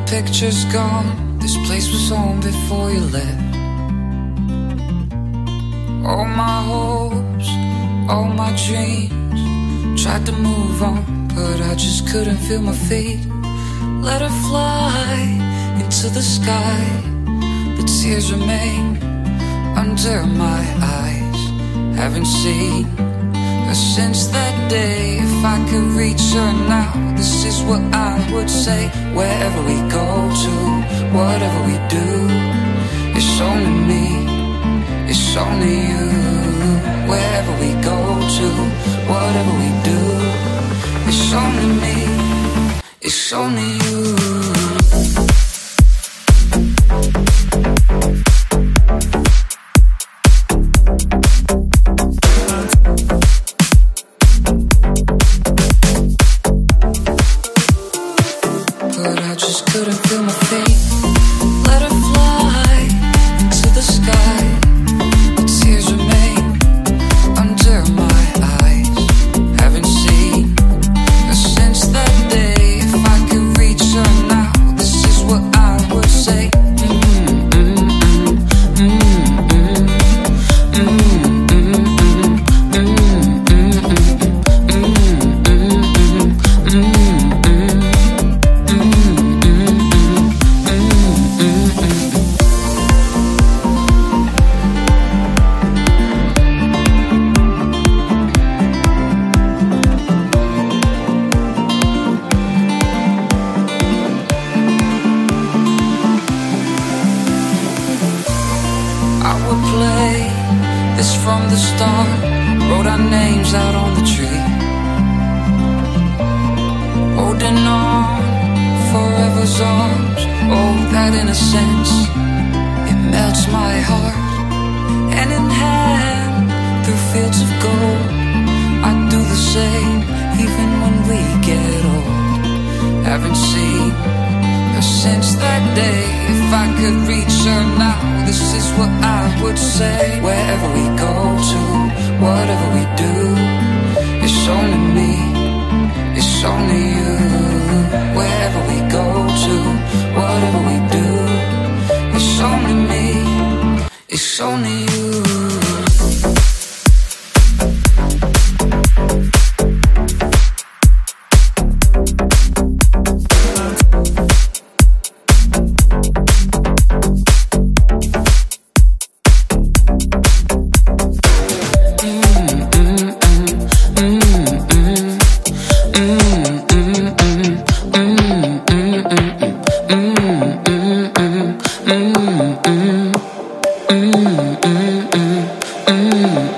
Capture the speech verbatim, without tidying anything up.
picture's gone. This place was home before you left. All my hopes, all my dreams, tried to move on, but I just couldn't feel my feet. Let her fly into the sky, but tears remain under my eyes. Haven't seen her since that day. If I could reach her now, this is what I would say. Wherever we go to, whatever we do, it's only me, it's only you. Wherever we go to, whatever we do, it's only me, it's only you. But I just couldn't feel my feet. Let her fly into the sky, but tears remain under my eyes. Haven't seen her since that day. If I could reach her now, this is what I would say. I would play this from the start, wrote our names out on the tree, holding on forever's arms. Oh, that innocence, it melts my heart. Hand in hand through fields of gold, I'd do the same even when we get old. Haven't seen her since that day. If I could reach her now, this is what I would say. Wherever we go to, whatever we do, it's only me, it's only you. Wherever we go to, whatever we do, it's only me, it's only you. Mm-hmm.